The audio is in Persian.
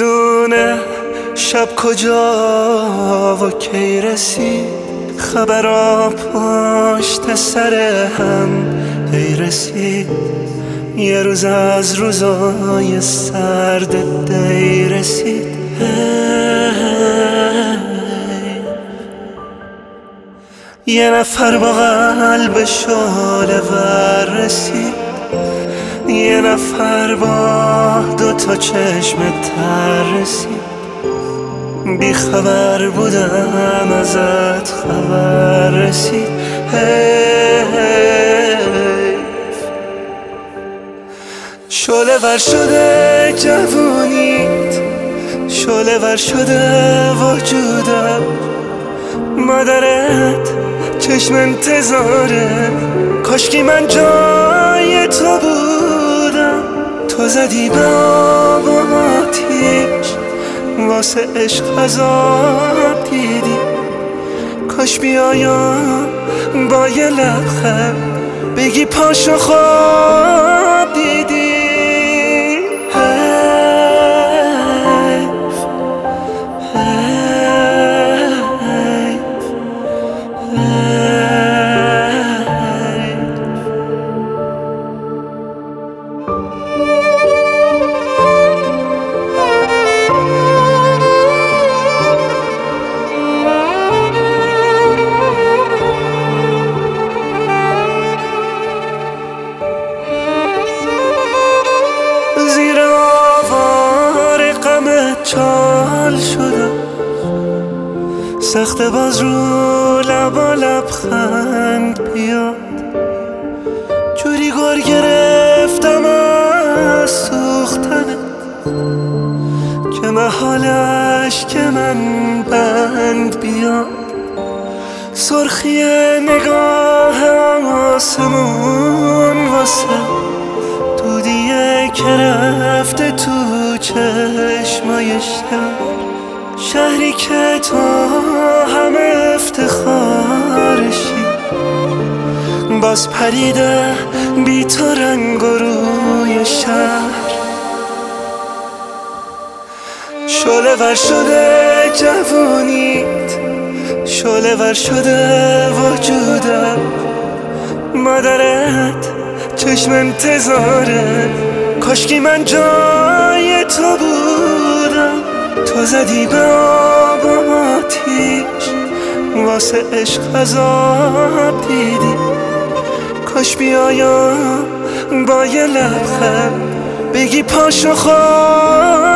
میدونه شب کجا و کی رسید، خبرها پشت سر هم هی رسید. یه روز از روزای سرد دی رسید. یه نفر با قلب شعله ور رسید، یه نفر با دوتا چشم تر رسید. بی خبر بودم ازت خبر رسید. شعله ور شده جوونیت، شعله ور شده وجودم. مادرت چشم انتظاره، کاشکی من جای تو بودم. تو زدی به آب و آتیش، واسه عشق عذاب دیدی. کاش بیایم با یه لبخند بگی پاشو خواب دیدی. چال شدم سخت باز رو لبا لبخند بیاد. جوری گور گرفتم از سوختنه که محالش که من بند بیاد. سرخی نگاه آسمون واسه دودیه که رفته تو چشمای شهری که تو همه افتخارشی. باز پریده بی تو رنگ و روی شهر. شعله ور شده جوونیت، شعله ور شده وجودم. مادرت چشم انتظاره، کاشکی من جای تو بودم. تو زدی به آب و آتیش، واسه عشق عذاب دیدی. کاش بیایم با یه لبخند بگی پاشو خواب